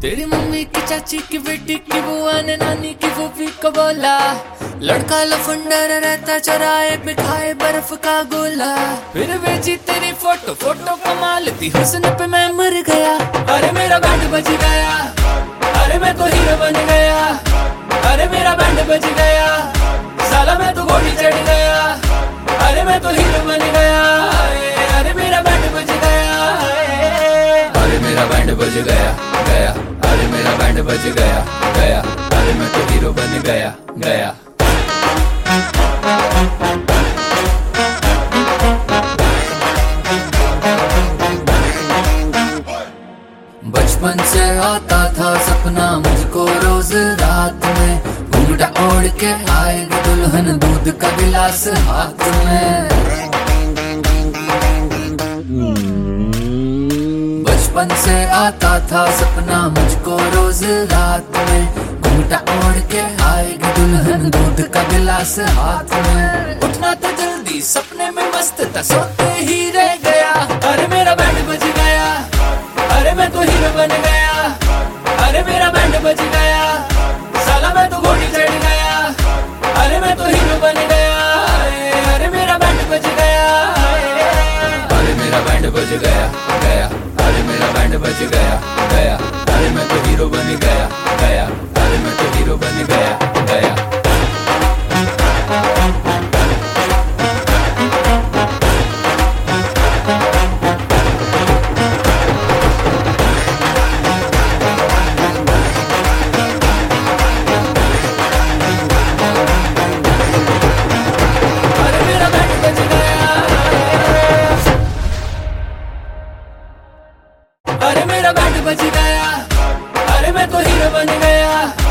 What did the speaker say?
तेरी मम्मी की चाची की बेटी की बुआ ने नानी की फूफी को बोला, लड़का लफंडर रहता चराए पे खाए बर्फ का गोला। फिर भेजी तेरी फोटो कमाल थी, हुस्न पे मैं मर गया। अरे मेरा बैंड बज गया, अरे मैं तो हीरो बन गया। अरे मेरा बैंड बज गया, साला मैं तो घोड़ी चढ़ गया। अरे मैं तो हीरो बन गया, अरे मेरा बैंड बज गया। अरे मेरा बैंड बज गया गया, अरे मेरा बैंड बज गया गया। अरे मैं तो हीरो बन गया गया। बचपन से आता था सपना मुझको रोज रात में, घूंघटा ओढ़ के आएगी दुल्हन दूध का गिलास हाथ में। बचपन से आता था सपना मुझको रोज रात में, घूंघटा ओढ़ के आएगी दुल्हन दूध का गिलास हाथ में। उठना तो जल्दी सपने में मस्त था, सोते ही रह गया। अरे मेरा बैंड बज गया, अरे मैं तो हीरो बन गया। अरे मेरा बैंड बज गया, साला मैं तो घोड़ी चढ़ गया। अरे मैं तो हीरो बन गया, अरे मेरा बैंड बज गया। अरे मेरा बैंड बज गया गया, अरे मेरा बैंड बज गया गया। अरे मैं तो हीरो बन गया गया, अरे मैं तो हीरो बन गया गया। अरे मेरा बैंड बज गया, अरे मैं तो हीरो बन गया।